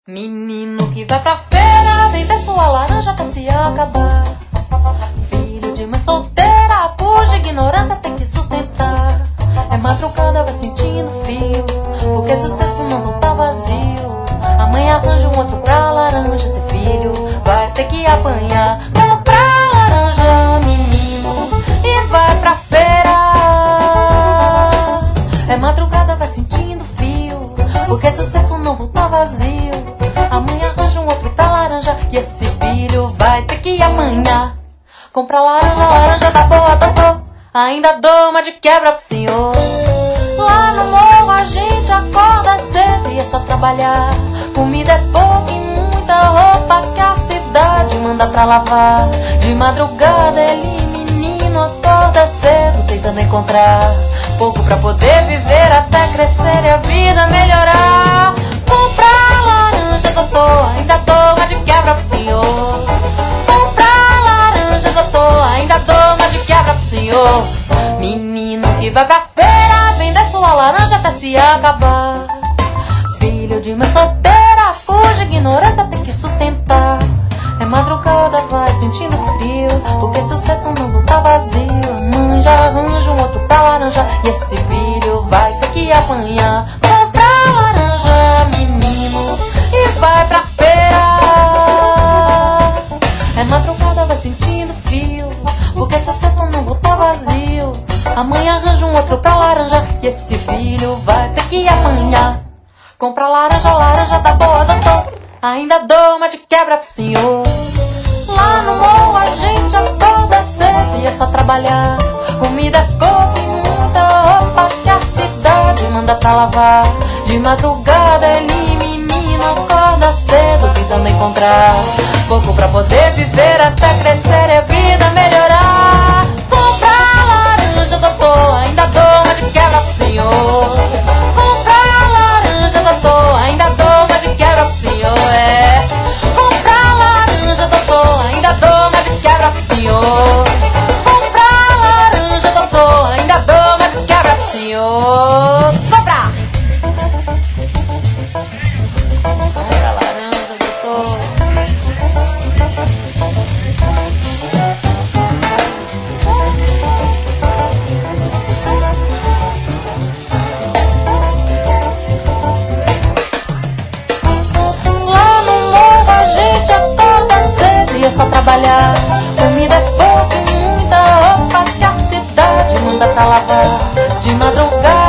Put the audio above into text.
Menino que vai pra feira, vender sua laranja até se acabar. Filho de mãe solteira, cuja ignorância tem que sustentar. É madrugada, vai sentindo frio, porque se o cesto não tá vazio. A mãe arranja um outro pra laranja, esse filho vai ter que apanhar. Comprar laranja, menino, e vai pra feira. É madrugada, vai sentindo frio, porque se o cesto não tá vazio. A mãe arranja um outro pra laranja, e esse filho vai ter que apanhar. Comprar laranja, laranja da boa, doutor, ainda dou uma de quebra pro senhor. Lá no morro a gente acorda cedo e é só trabalhar. Comida é pouca e muita roupa que a cidade manda pra lavar. De madrugada ele, menino, acorda cedo tentando encontrar pouco pra poder viver até crescer e a vida melhorar. Comprar laranja, doutor, ainda dou uma de quebra pro senhor. Comprar laranja, doutor, ainda dou uma de quebra pro senhor. Menino que vai pra feira, vender sua laranja até se acabar. Filho de mãe solteira, cuja ignorância tem que sustentar. É madrugada, vai sentindo frio, porque se o cesto não tá vazio. A mãe já arranja um outro pra laranja, e esse filho vai ter que apanhar. Comprar laranja, menino, e vai pra feira. É madrugada, vai sentindo frio, porque se o cesto não tá vazio. A mãe arranja um outro pra laranja, e esse filho vai ter que apanhar. Comprar laranja, laranja da boa, doutor, ainda dou uma de quebra pro senhor. Lá no morro a gente acorda cedo e é só trabalhar. Comida é pouca e muita roupa que a cidade manda pra lavar. De madrugada ele, menino, acorda cedo tentando encontrar pouco pra poder viver até crescer e a vida melhorar. Comprar laranja, doutor, ainda dou uma de quebra pro senhor. Comprar laranja, doutor, ainda dou uma de quebra pro senhor. É, comprar laranja, doutor, ainda dou uma de quebra pro senhor. Comprar laranja, doutor, ainda dou uma de quebra pro senhor. Comprar! Comprar laranja, doutor. Só trabalhar, comida é pouca e muita roupa que a cidade manda pra lavar. De madrugada